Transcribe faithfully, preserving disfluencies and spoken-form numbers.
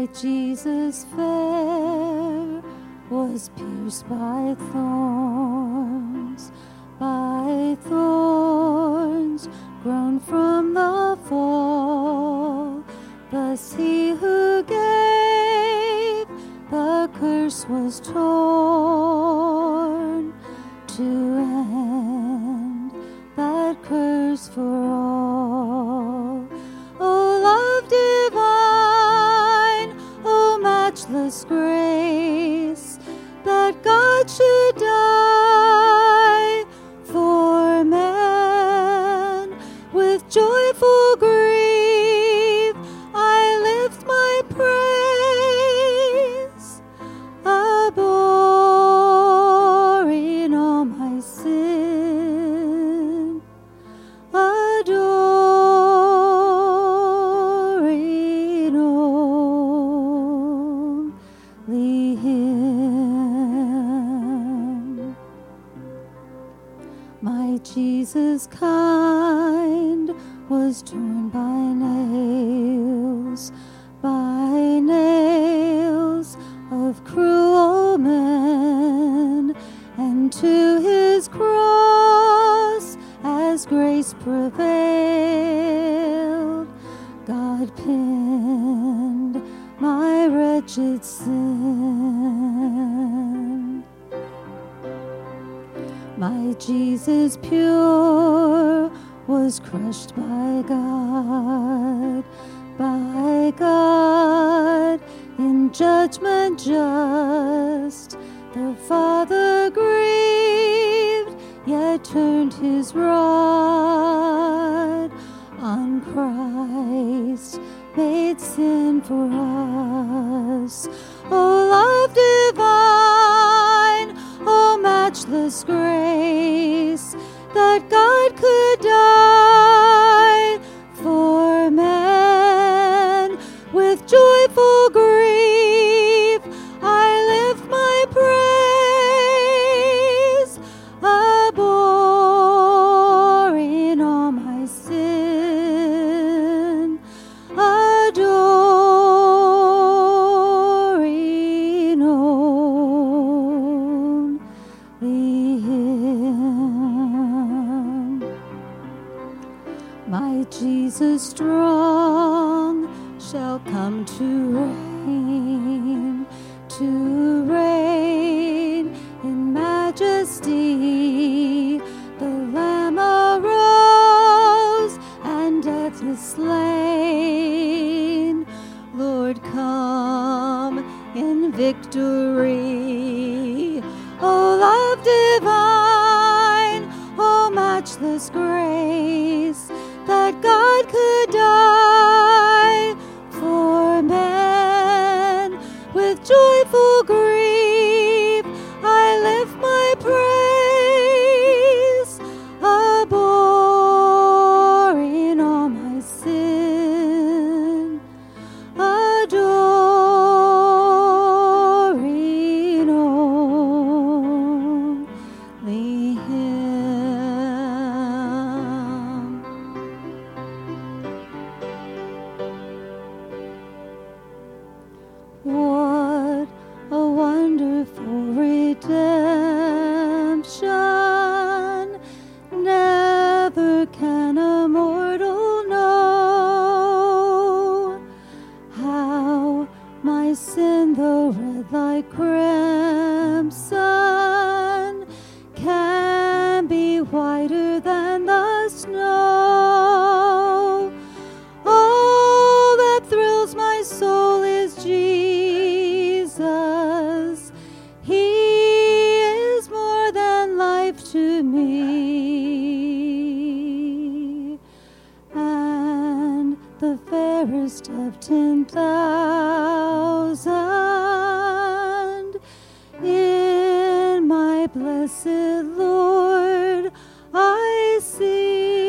My Jesus fair was pierced by thorns, by thorns grown from the fall. Thus he who gave the curse was torn to end that curse for all. O love divine, O matchless grace, that God should die for man. With joyful grief I lift my praise, abhorring all my sin, adoring only Him. My Jesus kind was torn by nails, by nails of cruel men, and to his cross as grace prevailed, God pinned my wretched sin. My Jesus pure was crushed by God, by God, in judgment just. The Father grieved, yet turned his rod on Christ, made sin for us. O love divine, O matchless grace, that God could die for man. With joyful grief I lift my praise, abhorring all my sin, adoring only Him. My Jesus strong shall come to reign, to reign in majesty. The Lamb arose and death is slain. Lord, come in victory. O love divine, O matchless grace, that God could die for man. With joyful grief I lift my praise, abhorring all my sin, adoring only Him. What a wonderful redemption! Never can a mortal know how my sin, though red like crimson, can be whiter than the snow. All that thrills my soul is Jesus. He is more than life to me, and the fairest of ten thousand. In my blessed Lord I see.